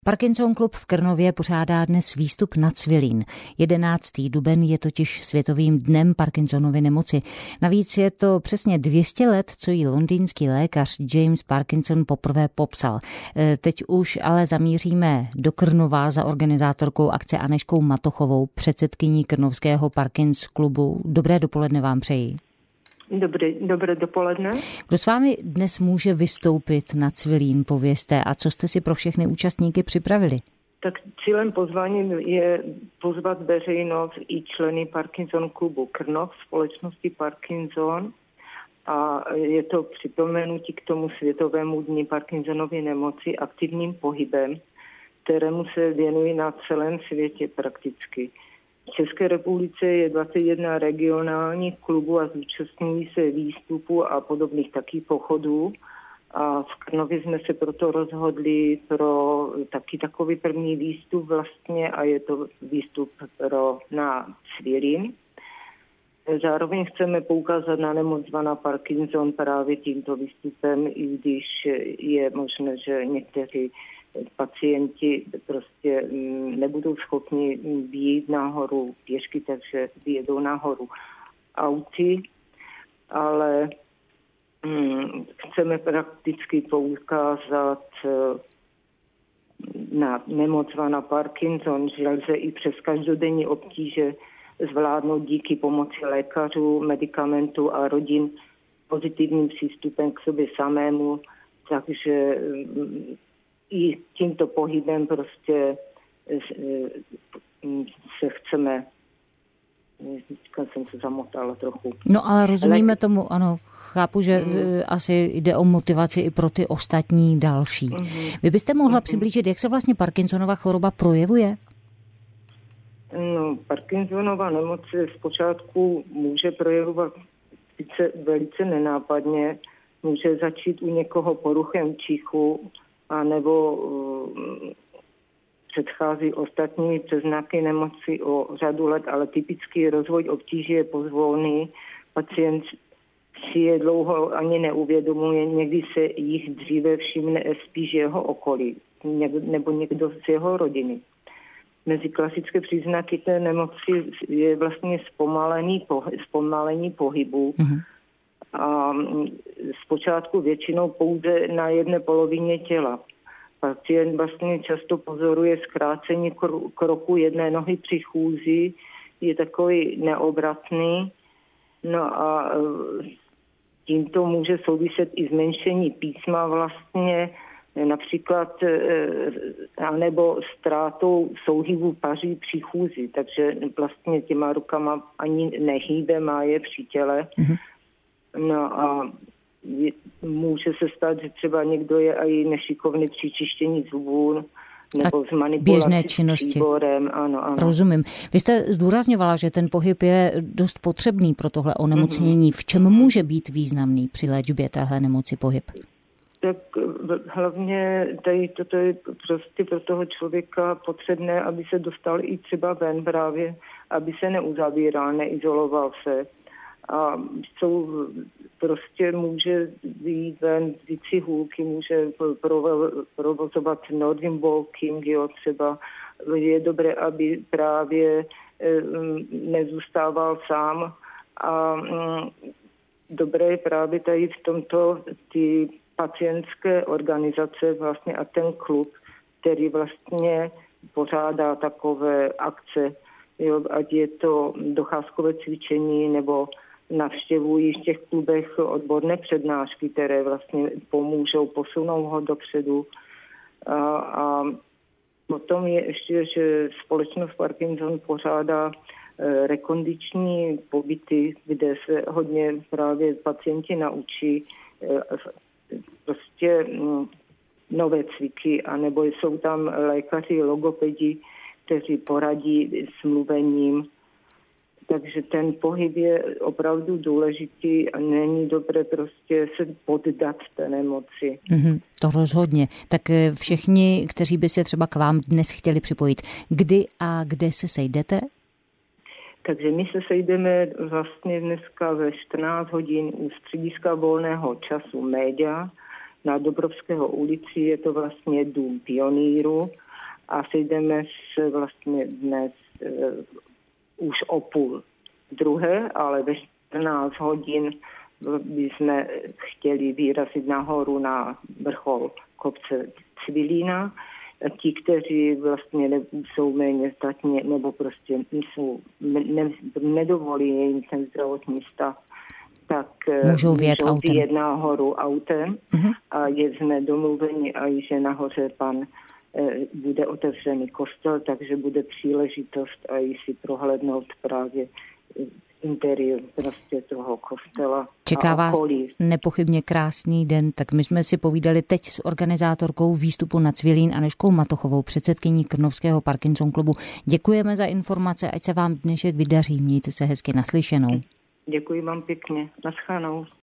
Parkinson klub v Krnově pořádá dnes výstup na Cvilín. 11. duben je totiž světovým dnem Parkinsonovy nemoci. Navíc je to přesně 200 let, co ji londýnský lékař James Parkinson poprvé popsal. Teď už ale zamíříme do Krnova za organizátorkou akce Anežkou Matochovou, předsedkyní Krnovského Parkins klubu. Dobré dopoledne vám přeji. Dobré dopoledne. Kdo s vámi dnes může vystoupit na Cvilín, povězte, a co jste si pro všechny účastníky připravili? Tak cílem pozvání je pozvat veřejnost i členy Parkinson klubu Krnov, společnosti Parkinson, a je to připomenutí k tomu světovému dni Parkinsonovy nemoci aktivním pohybem, kterému se věnují na celém světě prakticky. V České republice je 21 regionálních klubů a zúčastňují se výstupů a podobných taky pochodů. A v Krnově jsme se proto rozhodli pro taky takový první výstup vlastně, a je to výstup na Cvilín. Zároveň chceme poukázat na nemoc zvaná Parkinson právě tímto výstupem, i když je možné, že někteří pacienti prostě nebudou schopni vyjít nahoru pěšky, takže vyjedou nahoru auty, ale chceme prakticky poukázat na nemoc zvaná Parkinson, že lze i přes každodenní obtíže zvládnout díky pomoci lékařů, medikamentů a rodin pozitivním přístupem k sobě samému, takže i tímto pohybem prostě se chceme, teďka jsem se zamotala trochu. No ale rozumíme tomu, ano, chápu, že asi jde o motivaci i pro ty ostatní další. Vy byste mohla přiblížit, jak se vlastně Parkinsonova choroba projevuje? No, Parkinsonova nemoc se zpočátku může projevovat velice nenápadně. Může začít u někoho poruchem čichu, a nebo předchází ostatní příznaky nemoci o řadu let, ale typický rozvoj obtíží je pozvolný. Pacient si je dlouho ani neuvědomuje, někdy se jich dříve všimne spíš jeho okolí nebo někdo z jeho rodiny. Mezi klasické příznaky té nemoci je vlastně zpomalení pohybu. A zpočátku většinou pouze na jedné polovině těla. Pacient vlastně často pozoruje zkrácení kroku jedné nohy při chůzi, je takový neobratný. No a tímto může souviset i zmenšení písma vlastně, například nebo ztrátou souhybu paří při chůzi, takže vlastně těma rukama ani nehýbe, má je při těle. No a může se stát, že třeba někdo je i nešikovný při čištění zubů nebo s manipulací s příborem. Ano. Rozumím. Vy jste zdůrazňovala, že ten pohyb je dost potřebný pro tohle onemocnění. V čem může být významný při léčbě téhle nemoci pohyb? Tak hlavně tady toto je prostě pro toho člověka potřebné, aby se dostal i třeba ven právě, aby se neuzavíral, neizoloval se. A prostě může jít ven vzít si hůlky, může provozovat Nordic walking, jo, třeba je dobré, aby právě nezůstával sám, a dobré je právě tady v tomto ty pacientské organizace vlastně a ten klub, který vlastně pořádá takové akce, jo, ať je to docházkové cvičení nebo navštěvují v těch klubech odborné přednášky, které vlastně pomůžou, posunou ho dopředu. A potom je ještě, že společnost Parkinson pořádá rekondiční pobyty, kde se hodně právě pacienti naučí prostě nové cviky, anebo jsou tam lékaři, logopedi, kteří poradí s mluvením. Takže ten pohyb je opravdu důležitý a není dobré prostě se poddat té nemoci. To rozhodně. Tak všichni, kteří by se třeba k vám dnes chtěli připojit, kdy a kde se sejdete? Takže my se sejdeme vlastně dneska ve 14 hodin u střediska volného času Média na Dobrovského ulici, je to vlastně Dům pionýru. a sejdeme se vlastně dnes už o 1:30, ale ve 14 hodin bychom chtěli vyrazit nahoru na vrchol kopce Cvilína. Ti, kteří vlastně jsou méně zdatně nebo prostě nedovolí jim ten zdravotní stav, tak můžou vyjet nahoru autem. A jsme domluveni, a že nahoře bude otevřený kostel, takže bude příležitost a si prohlédnout právě interiér prostě toho kostela. Čeká vás nepochybně krásný den, tak my jsme si povídali teď s organizátorkou výstupu na Cvilín Anežkou Matochovou, předsedkyní Krnovského Parkinson klubu. Děkujeme za informace, ať se vám dnešek vydaří, mějte se hezky, naslyšenou. Děkuji vám pěkně, naschledanou.